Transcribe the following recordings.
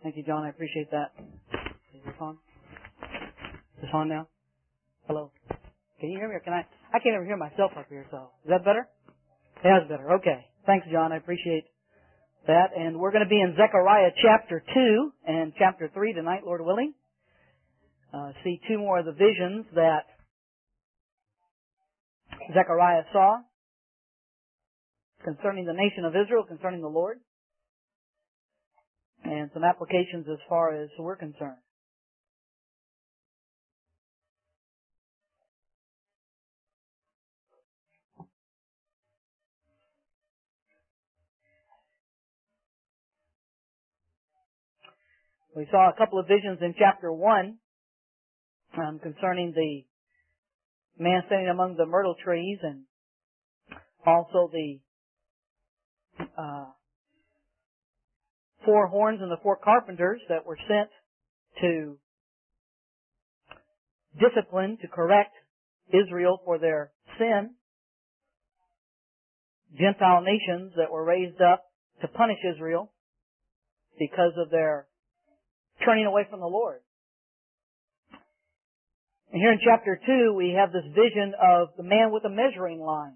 Thank you, John. I appreciate that. Is this on? Is this on now? Hello? Can you hear me or can I can't even hear myself up here, so. Is that better? That's better. Okay. Thanks, John. I appreciate that. And we're going to be in Zechariah chapter 2 and chapter 3 tonight, Lord willing. See two more of the visions that Zechariah saw concerning the nation of Israel, concerning the Lord, and some applications as far as we're concerned. We saw a couple of visions in chapter 1 concerning the man standing among the myrtle trees, and also the four horns and the four carpenters that were sent to discipline, to correct Israel for their sin. Gentile nations that were raised up to punish Israel because of their turning away from the Lord. And here in chapter 2, we have this vision of the man with a measuring line.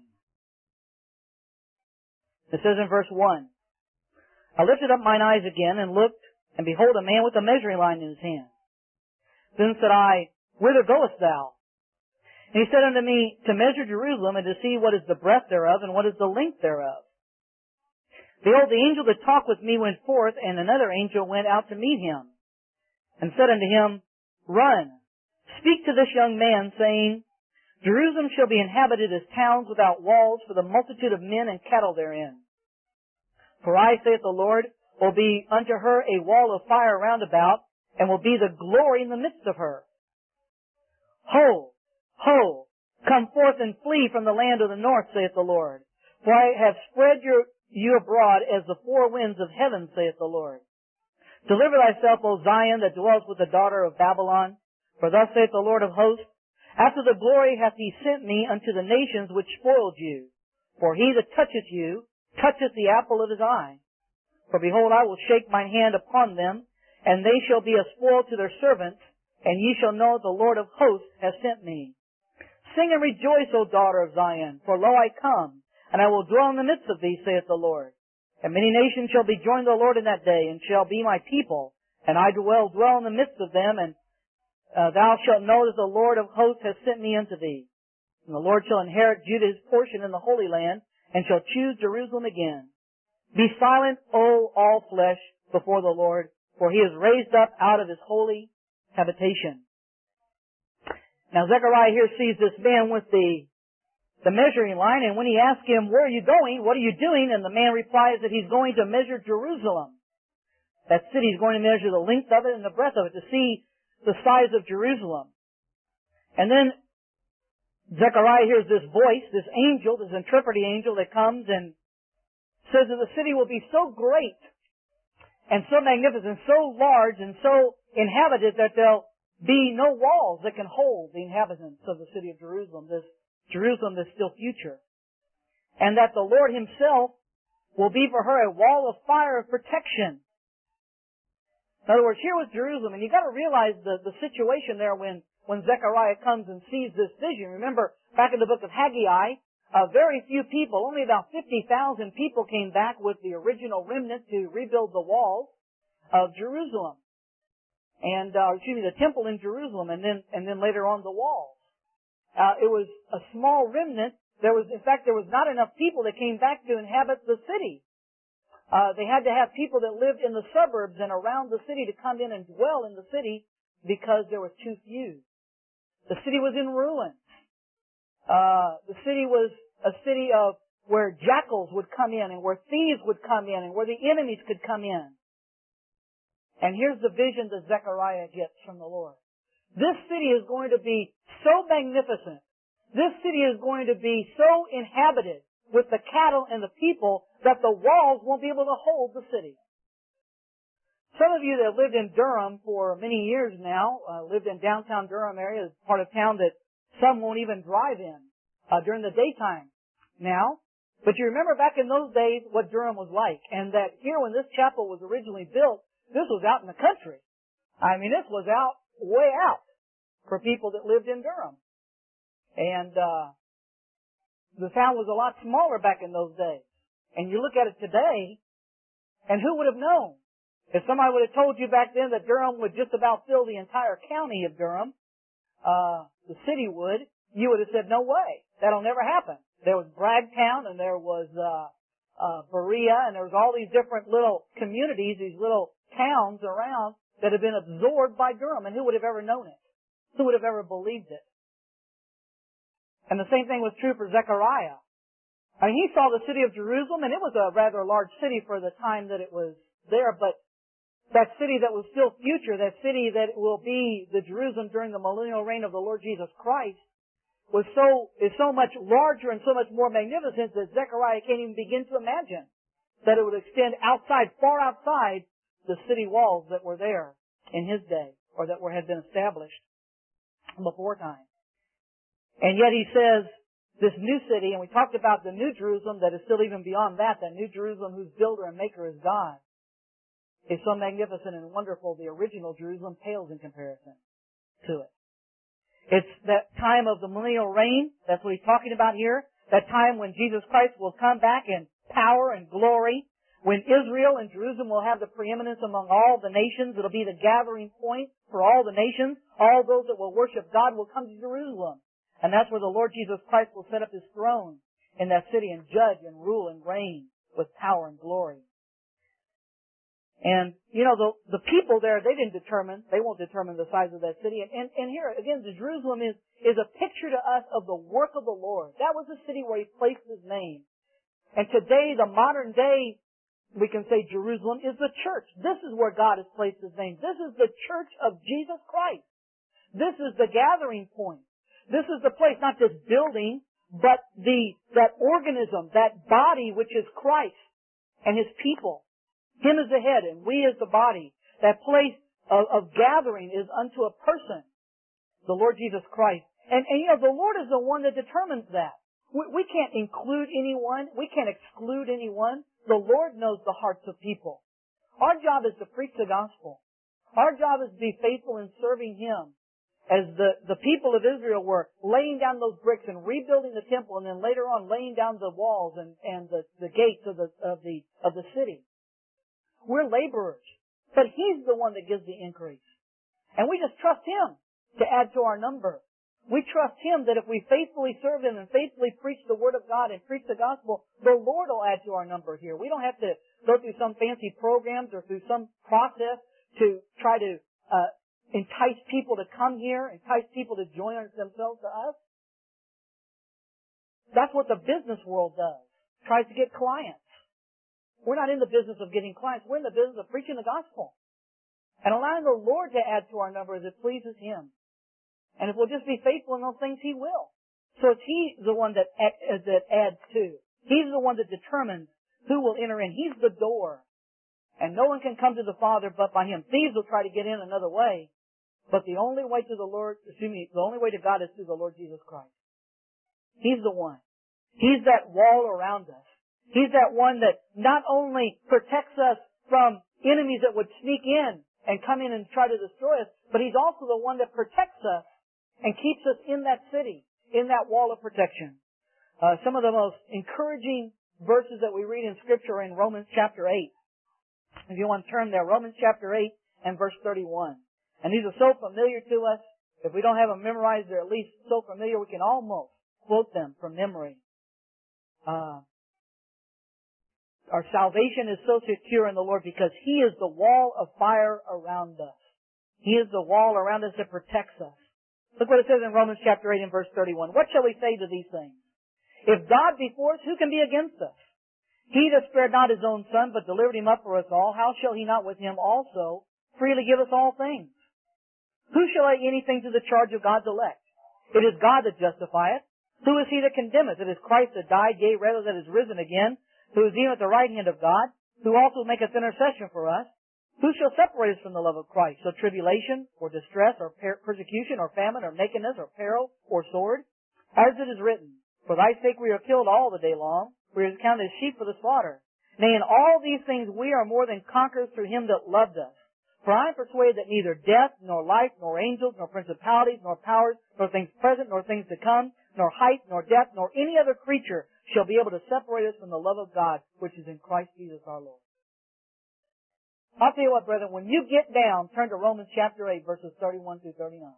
It says in verse 1, I lifted up mine eyes again and looked, and behold, a man with a measuring line in his hand. Then said I, Whither goest thou? And he said unto me, To measure Jerusalem, and to see what is the breadth thereof, and what is the length thereof. Behold, the angel that talked with me went forth, and another angel went out to meet him, and said unto him, Run, speak to this young man, saying, Jerusalem shall be inhabited as towns without walls for the multitude of men and cattle therein. For I, saith the Lord, will be unto her a wall of fire round about, and will be the glory in the midst of her. Ho, ho, come forth and flee from the land of the north, saith the Lord. For I have spread you abroad as the four winds of heaven, saith the Lord. Deliver thyself, O Zion, that dwellest with the daughter of Babylon. For thus saith the Lord of hosts, After the glory hath he sent me unto the nations which spoiled you. For he that toucheth you, toucheth the apple of his eye. For behold, I will shake mine hand upon them, and they shall be a spoil to their servants, and ye shall know that the Lord of hosts hath sent me. Sing and rejoice, O daughter of Zion, for lo, I come, and I will dwell in the midst of thee, saith the Lord. And many nations shall be joined to the Lord in that day, and shall be my people, and I will dwell in the midst of them, and thou shalt know that the Lord of hosts hath sent me unto thee. And the Lord shall inherit Judah his portion in the Holy Land, and shall choose Jerusalem again. Be silent, O all flesh, before the Lord, for he is raised up out of his holy habitation. Now Zechariah here sees this man with the measuring line, and when he asks him, Where are you going? What are you doing? And the man replies that he's going to measure Jerusalem. That city is going to measure the length of it and the breadth of it to see the size of Jerusalem. And then Zechariah hears this voice, this angel, this interpreting angel that comes and says that the city will be so great and so magnificent, so large and so inhabited that there'll be no walls that can hold the inhabitants of the city of Jerusalem, this Jerusalem that's still future. And that the Lord himself will be for her a wall of fire of protection. In other words, here was Jerusalem, and you've got to realize the situation there when Zechariah comes and sees this vision. Remember, back in the book of Haggai, very few people, only about 50,000 people came back with the original remnant to rebuild the walls of Jerusalem. And, the temple in Jerusalem, and then later on the walls. It was a small remnant. There was not enough people that came back to inhabit the city. They had to have people that lived in the suburbs and around the city to come in and dwell in the city because there was too few. The city was in ruins. The city was a city of where jackals would come in and where thieves would come in and where the enemies could come in. And here's the vision that Zechariah gets from the Lord. This city is going to be so magnificent. This city is going to be so inhabited with the cattle and the people that the walls won't be able to hold the city. Some of you that lived in Durham for many years now, lived in downtown Durham area, part of town that some won't even drive in during the daytime now. But you remember back in those days what Durham was like, and that here when this chapel was originally built, This was out in the country. I mean, this was out, way out for people that lived in Durham. And, the town was a lot smaller back in those days. And you look at it today, and who would have known? If somebody would have told you back then that Durham would just about fill the entire county of Durham, the city would, you would have said, no way. That'll never happen. There was Bragtown, and there was, Berea, and there was all these different little communities, these little towns around that had been absorbed by Durham. And who would have ever known it? Who would have ever believed it? And the same thing was true for Zechariah. I mean, he saw the city of Jerusalem, and it was a rather large city for the time that it was there, but that city that was still future, that city that will be the Jerusalem during the millennial reign of the Lord Jesus Christ, is so much larger and so much more magnificent that Zechariah can't even begin to imagine that it would extend outside, far outside the city walls that were there in his day, or that had been established before time. And yet he says, this new city, and we talked about the new Jerusalem that is still even beyond that new Jerusalem whose builder and maker is God, is so magnificent and wonderful, the original Jerusalem pales in comparison to it. It's that time of the millennial reign, that's what he's talking about here, that time when Jesus Christ will come back in power and glory, when Israel and Jerusalem will have the preeminence among all the nations. It'll be the gathering point for all the nations. All those that will worship God will come to Jerusalem. And that's where the Lord Jesus Christ will set up His throne in that city and judge and rule and reign with power and glory. And, the people there, they won't determine the size of that city. And here, again, the Jerusalem is a picture to us of the work of the Lord. That was the city where He placed His name. And today, the modern day, we can say Jerusalem is the church. This is where God has placed His name. This is the church of Jesus Christ. This is the gathering point. This is the place, not this building, but that organism, that body which is Christ and His people. Him as the head and we as the body. That place of gathering is unto a person, the Lord Jesus Christ. And the Lord is the one that determines that. We can't include anyone. We can't exclude anyone. The Lord knows the hearts of people. Our job is to preach the gospel. Our job is to be faithful in serving Him. As the people of Israel were laying down those bricks and rebuilding the temple, and then later on laying down the walls and the gates of the city. We're laborers, but He's the one that gives the increase. And we just trust Him to add to our number. We trust Him that if we faithfully serve Him and faithfully preach the Word of God and preach the gospel, the Lord will add to our number here. We don't have to go through some fancy programs or through some process to try to entice people to come here, entice people to join themselves to us. That's what the business world does. Tries to get clients. We're not in the business of getting clients. We're in the business of preaching the gospel. And allowing the Lord to add to our number as it pleases Him. And if we'll just be faithful in those things, He will. So it's He the one that adds to. He's the one that determines who will enter in. He's the door. And no one can come to the Father but by Him. Thieves will try to get in another way. But the only way to the only way to God is through the Lord Jesus Christ. He's the one. He's that wall around us. He's that one that not only protects us from enemies that would sneak in and come in and try to destroy us, but He's also the one that protects us and keeps us in that city, in that wall of protection. Some of the most encouraging verses that we read in Scripture are in Romans chapter 8. If you want to turn there, Romans chapter 8 and verse 31. And these are so familiar to us. If we don't have them memorized, they're at least so familiar we can almost quote them from memory. Our salvation is so secure in the Lord because He is the wall of fire around us. He is the wall around us that protects us. Look what it says in Romans chapter 8 and verse 31. What shall we say to these things? If God be for us, who can be against us? He that spared not His own Son, but delivered Him up for us all, how shall He not with Him also freely give us all things? Who shall lay anything to the charge of God's elect? It is God that justifieth. Who is He that condemneth? It is Christ that died, yea, rather that is risen again, who is even at the right hand of God, who also maketh intercession for us. Who shall separate us from the love of Christ? Shall tribulation, or distress, or persecution, or famine, or nakedness, or peril, or sword? As it is written, For thy sake we are killed all the day long. We are counted as sheep for the slaughter. Nay, in all these things we are more than conquerors through Him that loved us. For I am persuaded that neither death, nor life, nor angels, nor principalities, nor powers, nor things present, nor things to come, nor height, nor depth, nor any other creature shall be able to separate us from the love of God, which is in Christ Jesus our Lord. I'll tell you what, brethren, when you get down, turn to Romans chapter 8, verses 31 through 39.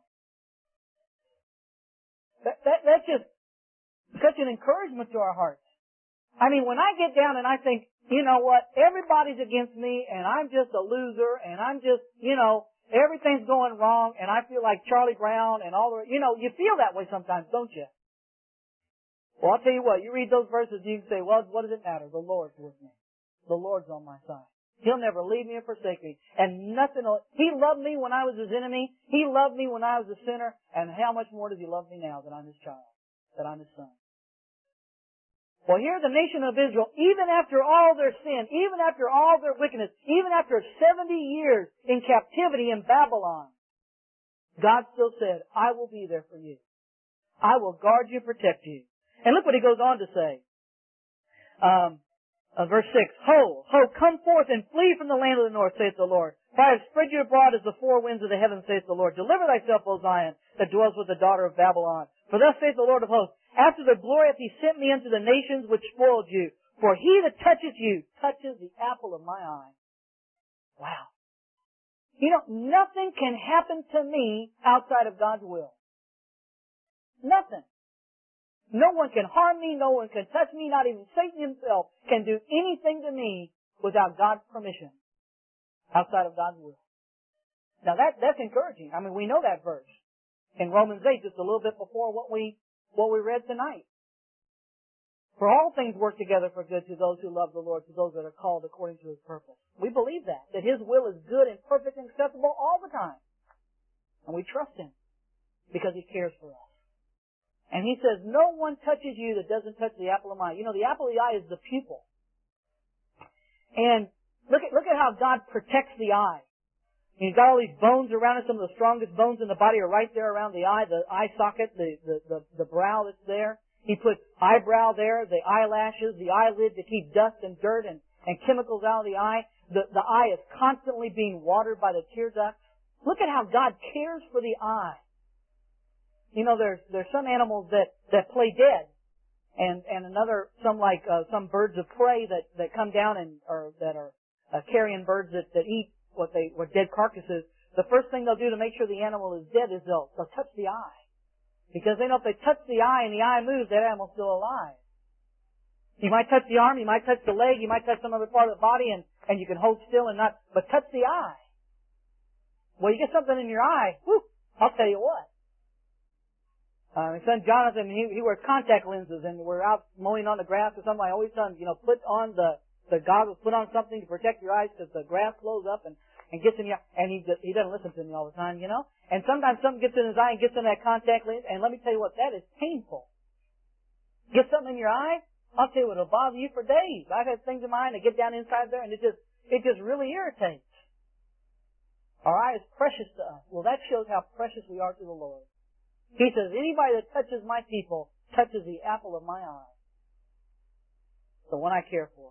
That's just such an encouragement to our hearts. I mean, when I get down and I think, you know what, everybody's against me and I'm just a loser and I'm just, everything's going wrong and I feel like Charlie Brown and all the, you feel that way sometimes, don't you? Well, I'll tell you what, you read those verses, you can say, well, what does it matter? The Lord's with me. The Lord's on my side. He'll never leave me or forsake me. And He loved me when I was His enemy. He loved me when I was a sinner. And how much more does He love me now that I'm His child, that I'm His son? Well, here the nation of Israel, even after all their sin, even after all their wickedness, even after 70 years in captivity in Babylon, God still said, I will be there for you. I will guard you, protect you. And look what He goes on to say. Verse 6, Ho, come forth and flee from the land of the north, saith the Lord. For I have spread you abroad as the four winds of the heaven, saith the Lord. Deliver thyself, O Zion, that dwells with the daughter of Babylon. For thus saith the Lord of hosts, after the glory hath He sent me unto the nations which spoiled you. For he that touches you touches the apple of my eye. Wow. Nothing can happen to me outside of God's will. Nothing. No one can harm me. No one can touch me. Not even Satan himself can do anything to me without God's permission. Outside of God's will. Now that's encouraging. I mean, we know that verse in Romans 8, just a little bit before what we read tonight. For all things work together for good to those who love the Lord, to those that are called according to His purpose. We believe that His will is good and perfect and acceptable all the time. And we trust Him because He cares for us. And He says, no one touches you that doesn't touch the apple of my eye. The apple of the eye is the pupil. And look at how God protects the eye. He's got all these bones around it. Some of the strongest bones in the body are right there around the eye socket, the brow that's there. He puts eyebrow there, the eyelashes, the eyelid to keep dust and dirt and chemicals out of the eye. The eye is constantly being watered by the tear ducts. Look at how God cares for the eye. There's some animals that play dead, and some birds of prey that come down or that are carrion birds that eat what dead carcasses. The first thing they'll do to make sure the animal is dead is they'll touch the eye, because they know if they touch the eye and the eye moves, that animal's still alive. You might touch the arm, you might touch the leg, you might touch some other part of the body, and you can hold still but touch the eye. Well, you get something in your eye, whew, I'll tell you what. My son Jonathan, he wears contact lenses, and we're out mowing on the grass or something. I always tell him, put on the goggles, put on something to protect your eyes, because the grass blows up and gets in your eye. And he doesn't listen to me all the time, And sometimes something gets in his eye and gets in that contact lens, and let me tell you what, that is painful. Get something in your eye, I'll tell you what, it'll bother you for days. I've had things in my eye and they get down inside there, and it just really irritates. Our eye is precious to us. Well, that shows how precious we are to the Lord. He says, anybody that touches my people touches the apple of my eye. The one I care for.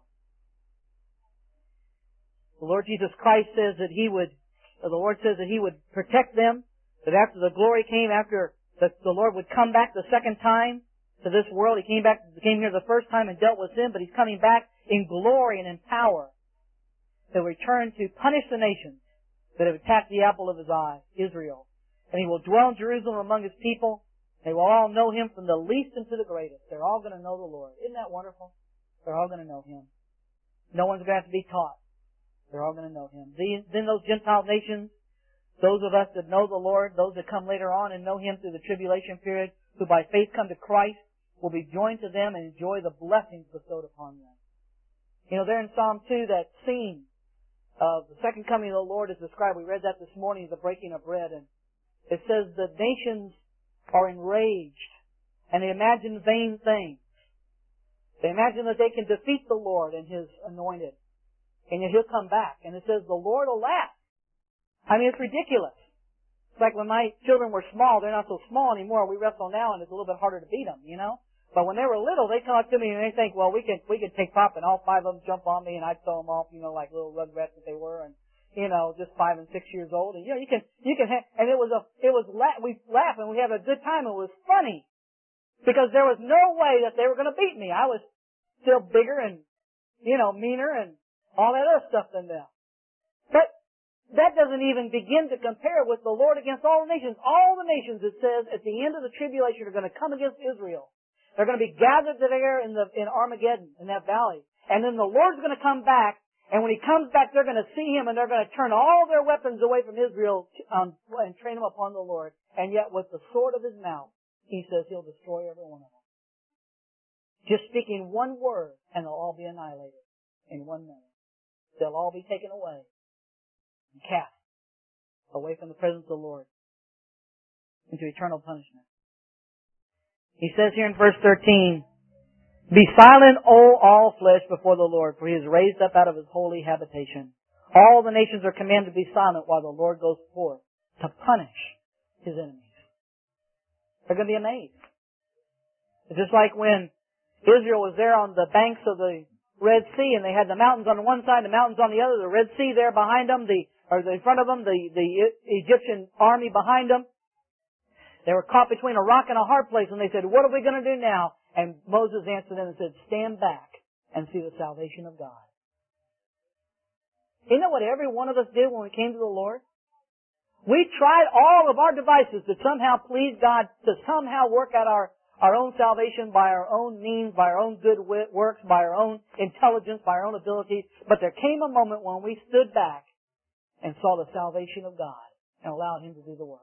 The Lord Jesus Christ says that the Lord says that He would protect them, that after the glory came, after the Lord would come back the second time to this world. He came here the first time and dealt with sin, but He's coming back in glory and in power to return to punish the nations that have attacked the apple of His eye, Israel. And He will dwell in Jerusalem among His people. They will all know Him from the least unto the greatest. They're all going to know the Lord. Isn't that wonderful? They're all going to know Him. No one's going to have to be taught. They're all going to know Him. Then those Gentile nations, those of us that know the Lord, those that come later on and know Him through the tribulation period, who by faith come to Christ, will be joined to them and enjoy the blessings bestowed upon them. There in Psalm 2, that scene of the second coming of the Lord is described. We read that this morning, the breaking of bread, and it says the nations are enraged and they imagine vain things. They imagine that they can defeat the Lord and His anointed, and yet He'll come back. And it says the Lord will laugh. I mean, it's ridiculous. It's like when my children were small. They're not so small anymore. We wrestle now, and it's a little bit harder to beat them, But when they were little, they come up to me and they think, well, we could take Pop and all five of them jump on me and I'd throw them off, like little rugrats that they were, and just 5 and 6 years old. And you can and we laugh and we have a good time. It was funny because there was no way that they were going to beat me. I was still bigger and meaner and all that other stuff than them. But that doesn't even begin to compare with the Lord against all the nations. All the nations, it says, at the end of the tribulation are going to come against Israel. They're going to be gathered there in Armageddon, in that valley. And then the Lord's going to come back, and when He comes back, they're going to see Him, and they're going to turn all their weapons away from Israel and train them upon the Lord. And yet, with the sword of His mouth, He says He'll destroy every one of them. Just speaking one word, and they'll all be annihilated in 1 minute. They'll all be taken away and cast away from the presence of the Lord into eternal punishment. He says here in verse 13, "Be silent, O all flesh, before the Lord, for He is raised up out of His holy habitation. All the nations are commanded to be silent while the Lord goes forth to punish His enemies." They're going to be amazed. It's just like when Israel was there on the banks of the Red Sea, and they had the mountains on one side, the mountains on the other, the Red Sea there behind them, in front of them, the Egyptian army behind them. They were caught between a rock and a hard place, and they said, "What are we going to do now?" And Moses answered them and said, "Stand back and see the salvation of God." You know what every one of us did when we came to the Lord? We tried all of our devices to somehow please God, to somehow work out our own salvation by our own means, by our own good works, by our own intelligence, by our own abilities. But there came a moment when we stood back and saw the salvation of God and allowed Him to do the work.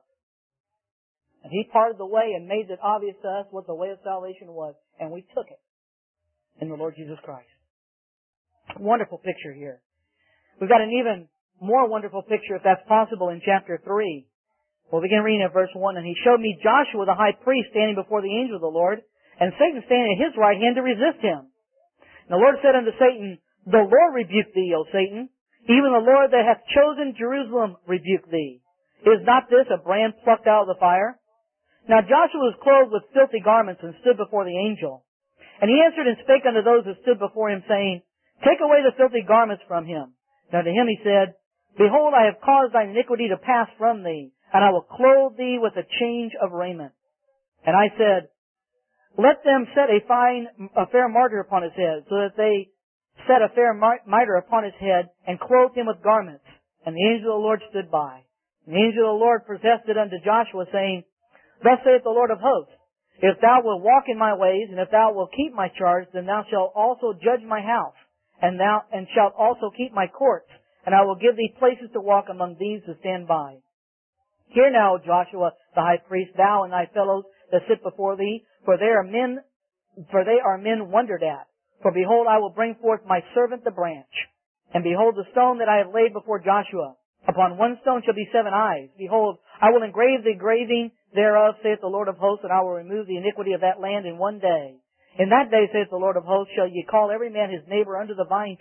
And He parted the way and made it obvious to us what the way of salvation was, and we took it in the Lord Jesus Christ. Wonderful picture here. We've got an even more wonderful picture, if that's possible, in chapter 3. We'll begin reading at verse 1. "And He showed me Joshua the high priest standing before the angel of the Lord, and Satan standing at his right hand to resist him. And the Lord said unto Satan, The Lord rebuke thee, O Satan. Even the Lord that hath chosen Jerusalem rebuke thee. Is not this a brand plucked out of the fire? Now Joshua was clothed with filthy garments, and stood before the angel. And he answered and spake unto those that stood before him, saying, Take away the filthy garments from him. And unto him he said, Behold, I have caused thine iniquity to pass from thee, and I will clothe thee with a change of raiment. And I said, Let them set a fair mitre upon his head, so that they set a fair mitre upon his head, and clothed him with garments. And the angel of the Lord stood by. And the angel of the Lord protested unto Joshua, saying, Thus saith the Lord of hosts, If thou wilt walk in my ways, and if thou wilt keep my charge, then thou shalt also judge my house, and shalt also keep my courts, and I will give thee places to walk among these that stand by. Hear now, Joshua the high priest, thou and thy fellows that sit before thee, for they are men wondered at. For behold, I will bring forth my servant the branch. And behold, the stone that I have laid before Joshua. Upon one stone shall be 7 eyes. Behold, I will engrave the engraving thereof, saith the Lord of hosts, and I will remove the iniquity of that land in 1 day. In that day, saith the Lord of hosts, shall ye call every man his neighbor under the vine,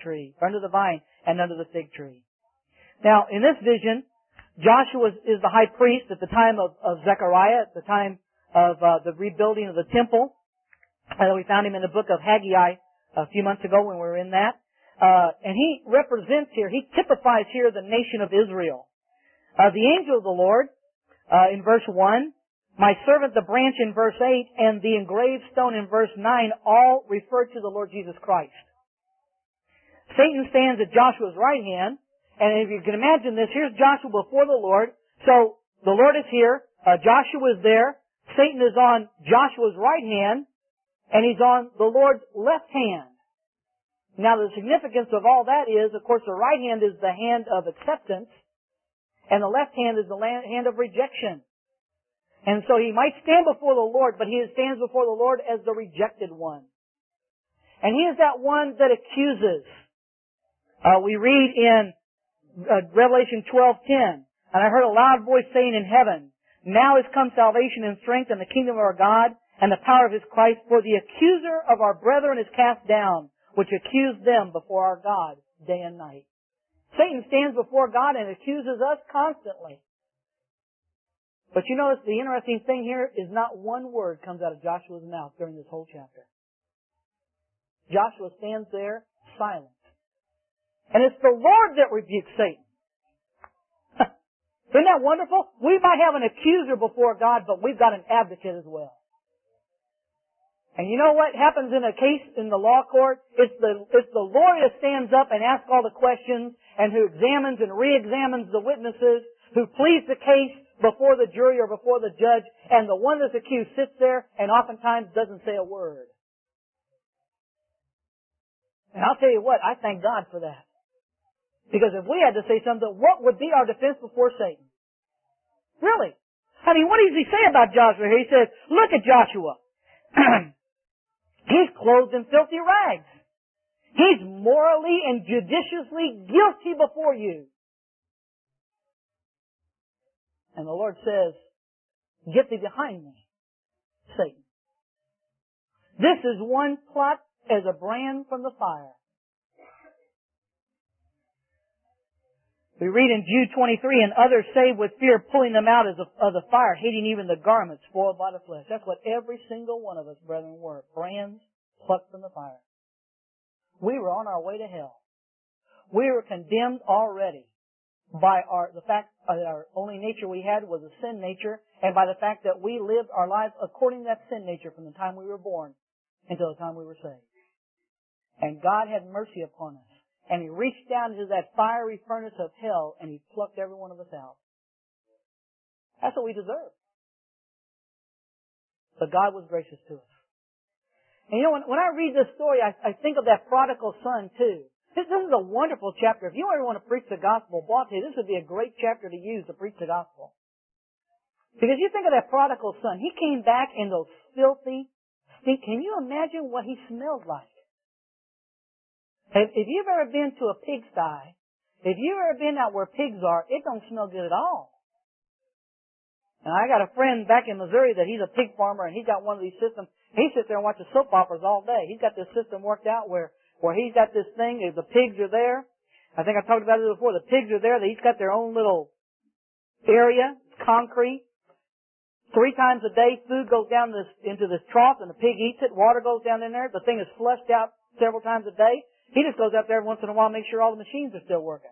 and under the fig tree. Now, in this vision, Joshua is the high priest at the time of Zechariah, at the time of the rebuilding of the temple. We found him in the book of Haggai a few months ago when we were in that. And he represents here, he typifies here the nation of Israel. The angel of the Lord, in verse 1, my servant the branch in verse 8, and the engraved stone in verse 9 all refer to the Lord Jesus Christ. Satan stands at Joshua's right hand, and if you can imagine this, here's Joshua before the Lord. So the Lord is here, Joshua is there, Satan is on Joshua's right hand, and he's on the Lord's left hand. Now the significance of all that is, of course, the right hand is the hand of acceptance, and the left hand is the hand of rejection. And so he might stand before the Lord, but he stands before the Lord as the rejected one. And he is that one that accuses. We read in Revelation 12:10, And I heard a loud voice saying in heaven, Now is come salvation and strength and the kingdom of our God and the power of His Christ, for the accuser of our brethren is cast down, which accused them before our God day and night. Satan stands before God and accuses us constantly. But you notice the interesting thing here is not one word comes out of Joshua's mouth during this whole chapter. Joshua stands there silent. And it's the Lord that rebukes Satan. Isn't that wonderful? We might have an accuser before God, but we've got an advocate as well. And you know what happens in a case in the law court? It's the lawyer that stands up and asks all the questions and who examines and re-examines the witnesses, who pleads the case before the jury or before the judge, and the one that's accused sits there and oftentimes doesn't say a word. And I'll tell you what, I thank God for that. Because if we had to say something, what would be our defense before Satan? Really? I mean, what does he say about Joshua here? He says, look at Joshua. He's clothed in filthy rags. He's morally and judiciously guilty before you. And the Lord says, get thee behind me, Satan. This is one plot as a brand from the fire. We read in Jude 23, and others saved with fear, pulling them out of the fire, hating even the garments spoiled by the flesh. That's what every single one of us, brethren, were. Brands plucked from the fire. We were on our way to hell. We were condemned already by the fact that our only nature we had was a sin nature, and by the fact that we lived our lives according to that sin nature from the time we were born until the time we were saved. And God had mercy upon us. And He reached down into that fiery furnace of hell and He plucked every one of us out. That's what we deserve. But God was gracious to us. And you know, when I read this story, I think of that prodigal son too. This is a wonderful chapter. If you ever want to preach the gospel, boy, I'll tell you, this would be a great chapter to use to preach the gospel. Because you think of that prodigal son. He came back in those filthy, can you imagine what he smelled like? If you've ever been to a pigsty, if you've ever been out where pigs are, it don't smell good at all. And I got a friend back in Missouri that he's a pig farmer and he's got one of these systems. He sits there and watches soap operas all day. He's got this system worked out where he's got this thing, the pigs are there. I think I talked about it before. The pigs are there. They each got their own little area, concrete. 3 times a day, food goes down into this trough and the pig eats it. Water goes down in there. The thing is flushed out several times a day. He just goes out there every once in a while and makes sure all the machines are still working.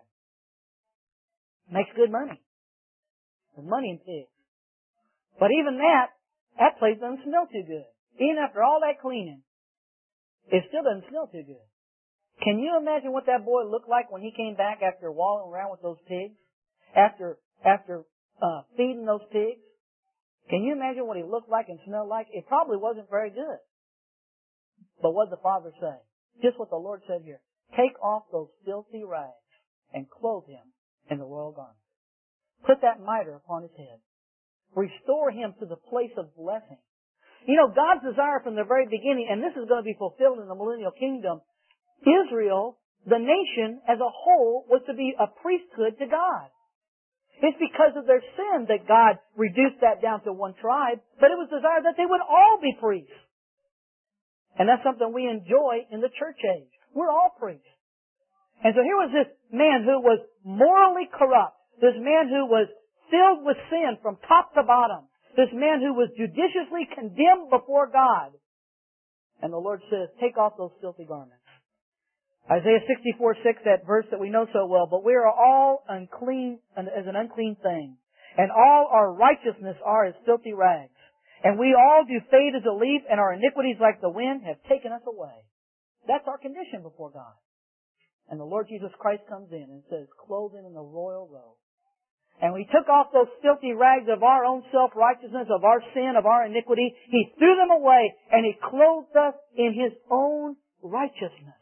Makes good money. There's money in pigs. But even that place doesn't smell too good. Even after all that cleaning, it still doesn't smell too good. Can you imagine what that boy looked like when he came back after wallowing around with those pigs? After feeding those pigs? Can you imagine what he looked like and smelled like? It probably wasn't very good. But what did the father say? Just what the Lord said here. Take off those filthy rags and clothe him in the royal garment. Put that mitre upon his head. Restore him to the place of blessing. You know, God's desire from the very beginning, and this is going to be fulfilled in the millennial kingdom, Israel, the nation as a whole, was to be a priesthood to God. It's because of their sin that God reduced that down to one tribe, but it was desired that they would all be priests. And that's something we enjoy in the church age. We're all priests. And so here was this man who was morally corrupt. This man who was filled with sin from top to bottom. This man who was judiciously condemned before God. And the Lord says, take off those filthy garments. Isaiah 64:6, that verse that we know so well. But we are all unclean as an unclean thing. And all our righteousness are as filthy rags. And we all do fade as a leaf, and our iniquities like the wind have taken us away. That's our condition before God. And the Lord Jesus Christ comes in and says, clothe him in the royal robe. And we took off those filthy rags of our own self-righteousness, of our sin, of our iniquity. He threw them away, and He clothed us in His own righteousness.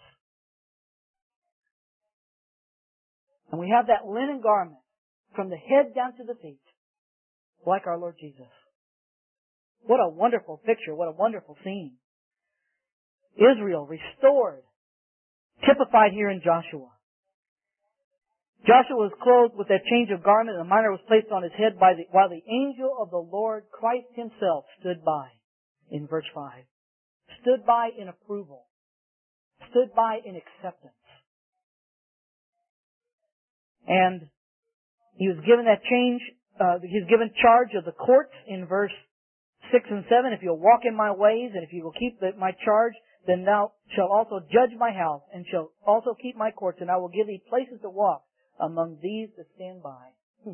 And we have that linen garment from the head down to the feet, like our Lord Jesus. What a wonderful picture. What a wonderful scene. Israel restored, typified here in Joshua. Joshua was clothed with that change of garment, and the mitre was placed on his head while the angel of the Lord, Christ Himself, stood by, in verse 5. Stood by in approval. Stood by in acceptance. And he was given that change He's given charge of the courts in verse 6 and 7. If you'll walk in my ways and if you will keep my charge, then thou shalt also judge my house and shalt also keep my courts, and I will give thee places to walk among these that stand by.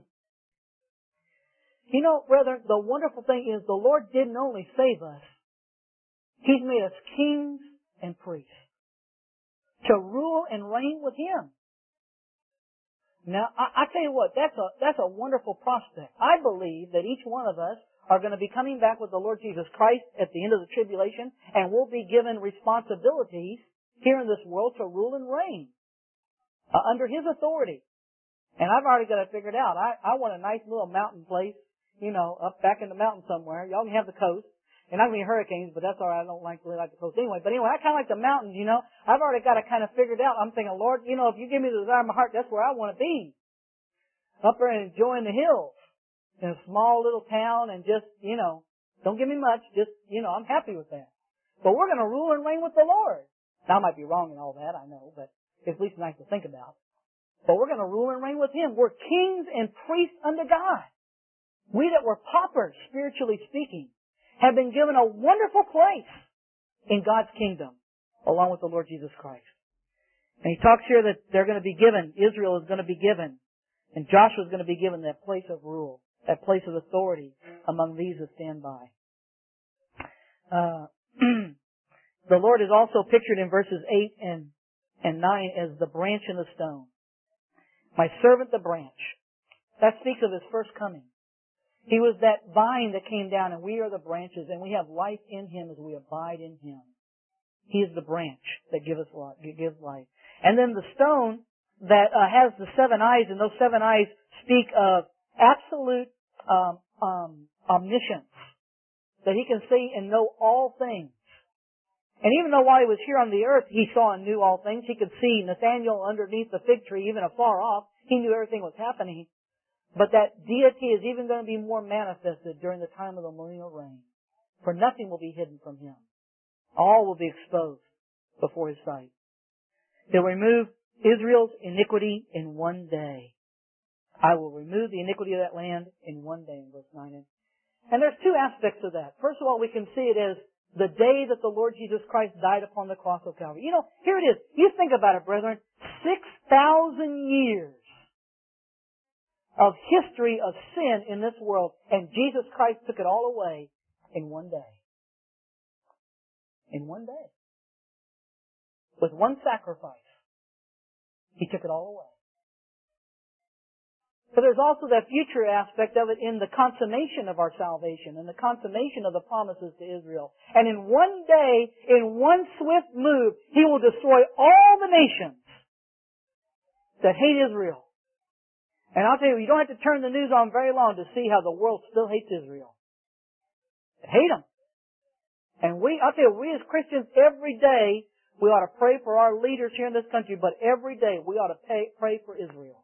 You know, brethren, the wonderful thing is the Lord didn't only save us. He's made us kings and priests to rule and reign with Him. Now, I tell you what, that's a wonderful prospect. I believe that each one of us are going to be coming back with the Lord Jesus Christ at the end of the tribulation, and we'll be given responsibilities here in this world to rule and reign under His authority. And I've already got it figured out. I want a nice little mountain place, you know, up back in the mountain somewhere. Y'all can have the coast. And not going to be hurricanes, but that's all right. I don't really like the coast anyway. But anyway, I kind of like the mountains, you know. I've already got it kind of figured out. I'm thinking, Lord, you know, if you give me the desire of my heart, that's where I want to be. Up there and enjoying the hills in a small little town and just, you know, don't give me much. Just, you know, I'm happy with that. But we're going to rule and reign with the Lord. Now, I might be wrong in all that, I know, but it's at least nice to think about. But we're going to rule and reign with Him. We're kings and priests unto God. We that were paupers, spiritually speaking, have been given a wonderful place in God's kingdom, along with the Lord Jesus Christ. And He talks here that they're going to be given, Israel is going to be given, and Joshua is going to be given that place of rule, that place of authority among these that stand by. The Lord is also pictured in verses 8 and 9 as the branch and the stone. My servant the branch. That speaks of His first coming. He was that vine that came down, and we are the branches, and we have life in Him as we abide in Him. He is the branch that gives life. And then the stone that has the 7 eyes, and those 7 eyes speak of absolute omniscience, that He can see and know all things. And even though while He was here on the earth, He saw and knew all things, He could see Nathanael underneath the fig tree, even afar off. He knew everything was happening. But that deity is even going to be more manifested during the time of the millennial reign. For nothing will be hidden from Him. All will be exposed before His sight. He'll remove Israel's iniquity in one day. I will remove the iniquity of that land in one day, in verse 9. And there's 2 aspects of that. First of all, we can see it as the day that the Lord Jesus Christ died upon the cross of Calvary. You know, here it is. You think about it, brethren. 6,000 years of history of sin in this world, and Jesus Christ took it all away in one day. In one day. With one sacrifice. He took it all away. But there's also that future aspect of it in the consummation of our salvation and the consummation of the promises to Israel. And in one day, in one swift move, He will destroy all the nations that hate Israel. And I'll tell you, you don't have to turn the news on very long to see how the world still hates Israel. They hate them. And I'll tell you, we as Christians every day, we ought to pray for our leaders here in this country, but every day we ought to pray for Israel.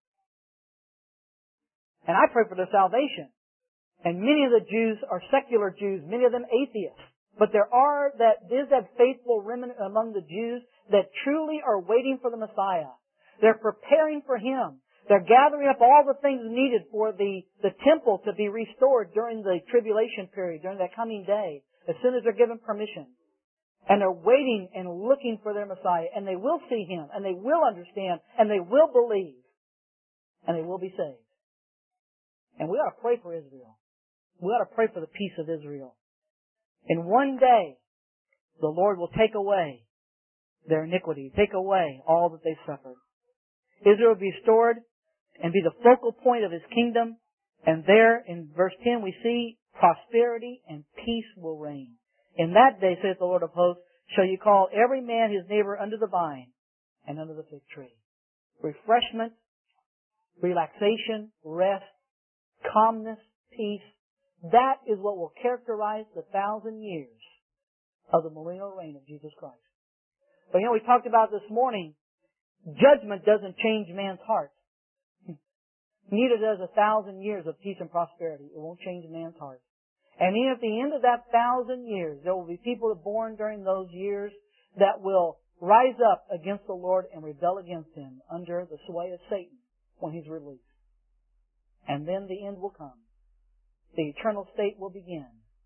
And I pray for their salvation. And many of the Jews are secular Jews, many of them atheists. But there is that faithful remnant among the Jews that truly are waiting for the Messiah. They're preparing for Him. They're gathering up all the things needed for the temple to be restored during the tribulation period, during that coming day, as soon as they're given permission. And they're waiting and looking for their Messiah. And they will see Him, and they will understand, and they will believe, and they will be saved. And we ought to pray for Israel. We ought to pray for the peace of Israel. In one day, the Lord will take away their iniquity, take away all that they've suffered. Israel will be restored and be the focal point of His kingdom. And there, in verse 10, we see prosperity and peace will reign. In that day, saith the Lord of hosts, shall you call every man his neighbor under the vine and under the fig tree. Refreshment, relaxation, rest, calmness, peace. That is what will characterize the 1,000 years of the millennial reign of Jesus Christ. But you know, we talked about this morning, judgment doesn't change man's heart. Neither does 1,000 years of peace and prosperity. It won't change man's heart. And even at the end of that 1,000 years, there will be people born during those years that will rise up against the Lord and rebel against Him under the sway of Satan when he's released. And then the end will come. The eternal state will begin.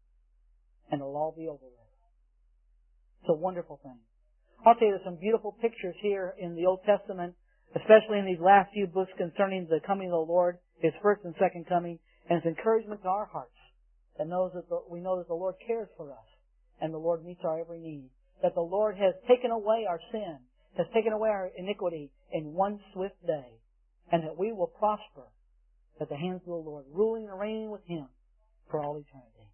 And it'll all be over with. It's a wonderful thing. I'll tell you, there's some beautiful pictures here in the Old Testament, especially in these last few books concerning the coming of the Lord, His first and second coming, and it's encouragement to our hearts that knows that we know that the Lord cares for us and the Lord meets our every need. That the Lord has taken away our sin, has taken away our iniquity in one swift day, and that we will prosper at the hands of the Lord, ruling and reigning with Him for all eternity.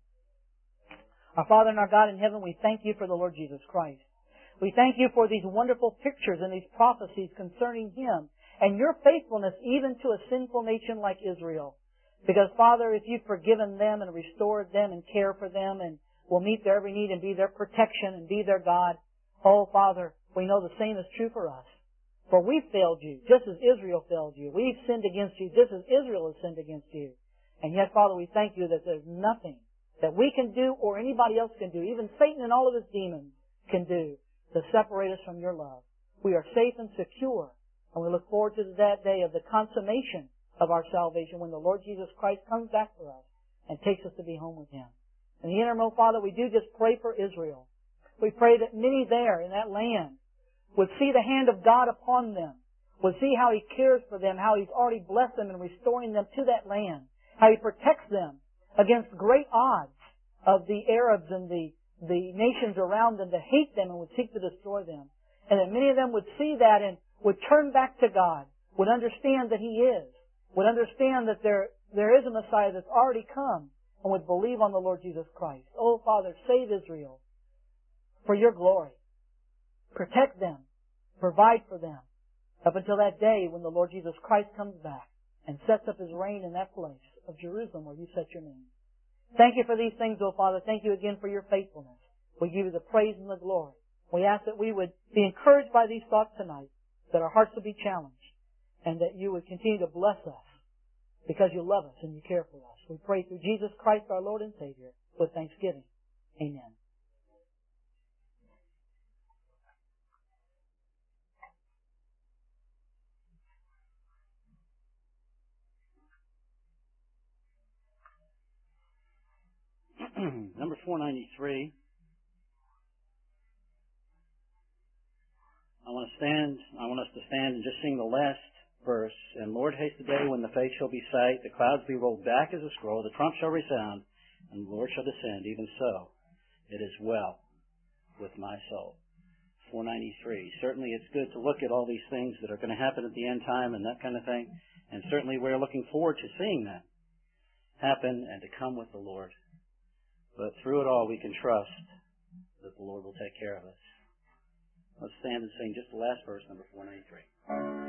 Our Father and our God in heaven, we thank You for the Lord Jesus Christ. We thank You for these wonderful pictures and these prophecies concerning Him and Your faithfulness even to a sinful nation like Israel. Because, Father, if You've forgiven them and restored them and care for them and will meet their every need and be their protection and be their God, oh, Father, we know the same is true for us. For we've failed You, just as Israel failed You. We've sinned against You, just as Israel has sinned against You. And yet, Father, we thank You that there's nothing that we can do or anybody else can do, even Satan and all of his demons can do, to separate us from Your love. We are safe and secure, and we look forward to that day of the consummation of our salvation when the Lord Jesus Christ comes back for us and takes us to be home with Him. In the interim, oh Father, we do just pray for Israel. We pray that many there in that land would see the hand of God upon them, would see how He cares for them, how He's already blessed them in restoring them to that land, how He protects them against great odds of the Arabs and the nations around them that hate them and would seek to destroy them. And that many of them would see that and would turn back to God, would understand that He is, would understand that there is a Messiah that's already come, and would believe on the Lord Jesus Christ. Oh, Father, save Israel for Your glory. Protect them. Provide for them up until that day when the Lord Jesus Christ comes back and sets up His reign in that place of Jerusalem where You set Your name. Thank You for these things, oh Father. Thank You again for Your faithfulness. We give You the praise and the glory. We ask that we would be encouraged by these thoughts tonight, that our hearts would be challenged, and that You would continue to bless us because You love us and You care for us. We pray through Jesus Christ, our Lord and Savior, with thanksgiving. Amen. Number 493. I want us to stand and just sing the last verse. And Lord, haste the day when the face shall be sight, the clouds be rolled back as a scroll, the trump shall resound, and the Lord shall descend. Even so, it is well with my soul. 493. Certainly it's good to look at all these things that are going to happen at the end time and that kind of thing. And certainly we're looking forward to seeing that happen and to come with the Lord. But through it all, we can trust that the Lord will take care of us. Let's stand and sing just the last verse, number 493.